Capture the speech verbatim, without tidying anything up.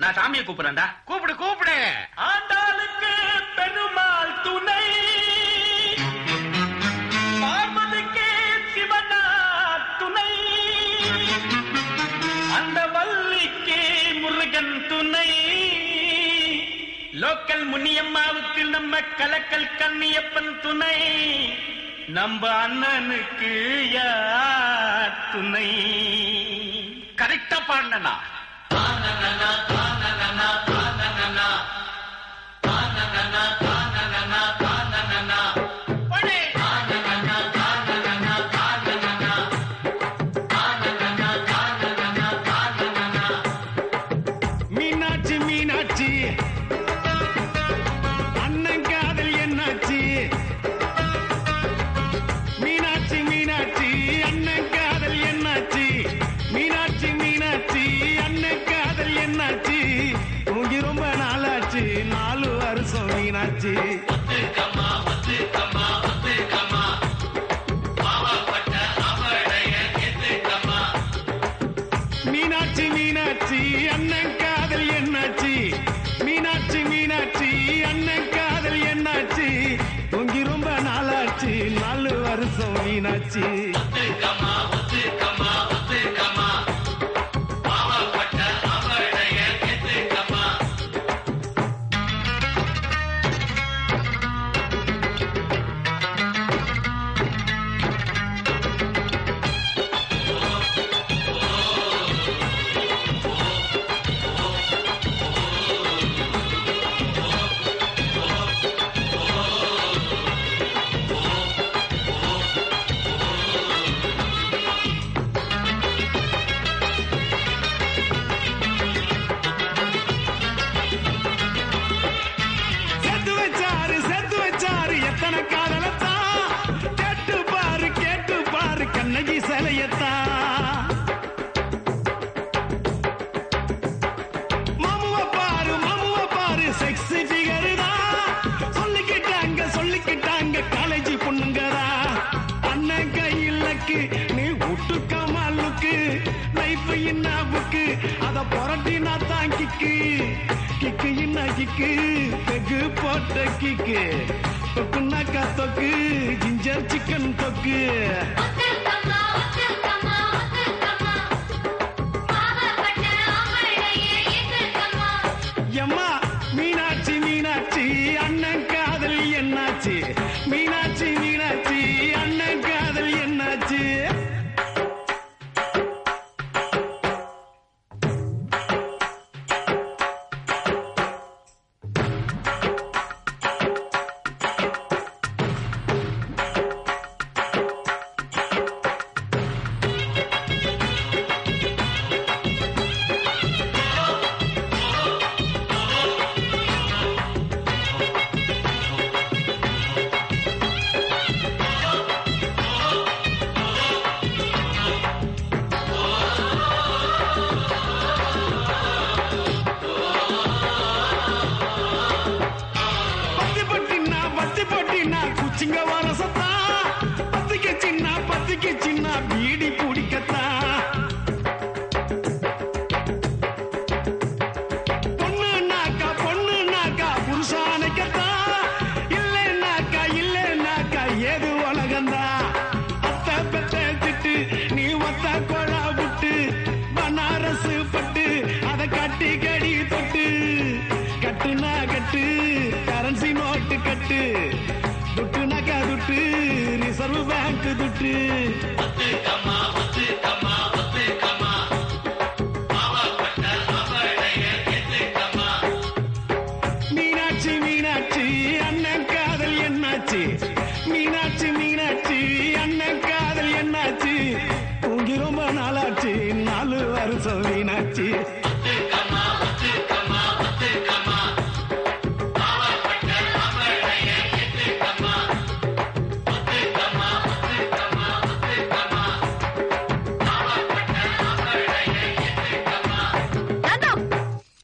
நான் சாமியை கூப்பிடுறேன்டா. கூப்பிடு கூப்பிடு. ஆண்டாளுக்கு பெருமாள் துணை, பார்வதிக்கு சிவனா துணை, அந்த வள்ளிக்கு முருகன் துணை, லோக்கல் முனியம்மாவுக்கு நம்ம கலக்கல் கண்ணியப்பன் துணை, நம்ம அண்ணனுக்கு யார் துணை? கரெக்டா பாடினா. மீனாட்சி மீனாட்சி அண்ணன் காதல் என்னாச்சு? மீனாட்சி மீனாட்சி அண்ணன் காதல் என்னாச்சு? மீனாட்சி மீனாட்சி அண்ணன் காதல் என்னாச்சு? தூங்கி ரொம்ப நாளாச்சு, நாலு வருஷம் மீனாட்சி. மீனாட்சி மீனாட்சி அண்ணன் காதல் என்னாச்சு? மீனாட்சி மீனாட்சி அண்ணன் காதல் என்னாச்சு? தூங்கி ரொம்ப நாளாச்சு, நாலு வருஷம் மீனாட்சி. சேர்த்து வச்சாரு சேர்த்து வச்சாரு எத்தனை காதலத்தான், கேட்டு பாரு கேட்டு பாரு கண்ணகி சிலையத்தான். மாமுவ பாரு மாமுவ பாரு செக்ஸ் ஃபிகர் தான், சொல்லிக்கிட்டாங்க சொல்லிக்கிட்டாங்க காலேஜ் பொண்ணுங்கதா. அண்ணன் கையிலக்கு நீ விட்டுக்கமா லுக்கு, லைஃப் என்ன புக்கு அத புரட்டினா தான் கிக்கு, கிக்கு என்ன கிக்கு பெகு போட்ட கிக்கு, தொக்குனாக்கா தொக்கு ஜிஞ்சர் சிக்கன் தொக்கு. எம்மா மீனாட்சி மீனாட்சி அண்ணன் காதல் என்னாச்சு? மீனாட்சி மீனாட்சி அண்ணன் காதல் என்னாச்சு? பத்தி பட்டினா பத்தி பட்டினா குச்சிங்க வரசத்தா, பத்திக்கு சின்ன பத்திக்கு சின்ன பீடி பிடிக்கத்தா. பொண்ணுனாக்கா பொண்ணுனாக்கா புருஷானைக்கத்தா, இல்லைனாக்கா இல்லைனாக்கா ஏது உலகந்தா. அத்த பெத்த திட்டு நீ ஒத்த கொழா விட்டு, பனாரசு பட்டு அதை கட்டி கடி தொட்டு, கட்டுனா கட்டு கரன்சி நோட்டு கட்டு, துட்டுனாக்கா துட்டு ரிசர்வ் பேங்க் துட்டு.